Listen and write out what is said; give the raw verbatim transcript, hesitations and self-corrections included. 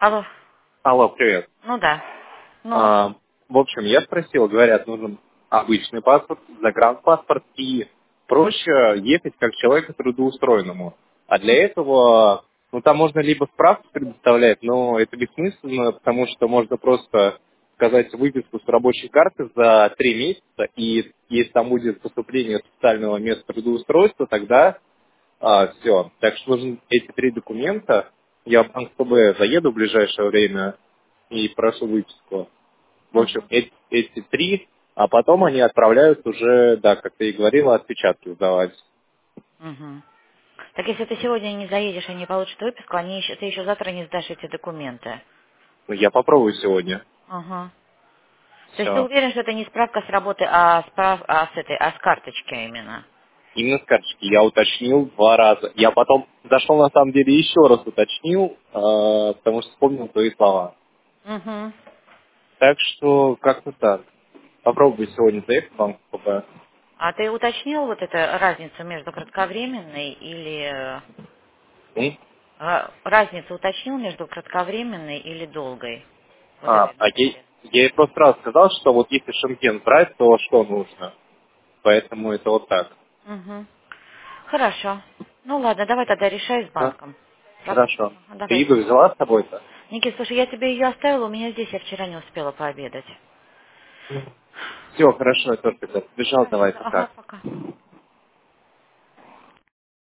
Алло. Алло, привет. Ну да. Ну. А, в общем, я спросил, говорят, нужен обычный паспорт, загранпаспорт и проще ехать как человеку трудоустроенному. А для этого, ну там можно либо справку предоставлять, но это бессмысленно, потому что можно просто сказать выписку с рабочей карты за три месяца, и если там будет поступление с официального места трудоустройства, тогда все. Так что нужны эти три документа. Я в банк ФБ заеду в ближайшее время и прошу выписку. В общем, Угу. эти, эти три, а потом они отправляют уже, да, как ты и говорила, отпечатки сдавать. Угу. Так если ты сегодня не заедешь и не получишь выписку, они еще, ты еще завтра не сдашь эти документы. Ну, я попробую сегодня. Ага. То есть ты Все. уверен, что это не справка с работы, а, справ... а с этой, а с карточки именно? Именно с карточки я уточнил два раза. Я потом зашел, на самом деле, еще раз уточнил, э, потому что вспомнил твои слова. Угу. Так что как-то так. Попробую сегодня заехать в банк ФБ. А ты уточнил вот эту разницу между кратковременной или... э, М? ра- Разницу уточнил между кратковременной или долгой? Вот А, этой а я, работе. я ей просто раз сказал, что вот если Шимкент брать, то что нужно. Поэтому это вот так. Угу. Хорошо. Ну ладно, давай тогда решай с Да? банком. Работай. Хорошо. Ага, Ты давай. Игорь взяла с собой-то? Никит, слушай, я тебе ее оставила, у меня здесь, я вчера не успела пообедать. Все, хорошо, я тоже тогда побежал, Хорошо, давай ага, пока. пока.